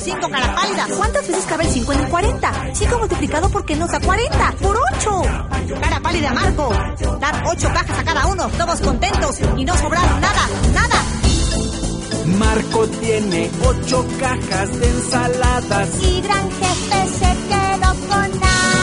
5, cara pálida. ¿Cuántas veces cabe el 5 en el 40? 5 multiplicado por qué nos da 40. ¡Por 8! Cara pálida, Marco. Dar 8 cajas a cada uno, todos contentos y no sobraron nada, nada. Marco tiene 8 cajas de ensaladas y gran jefe se quedó con nada.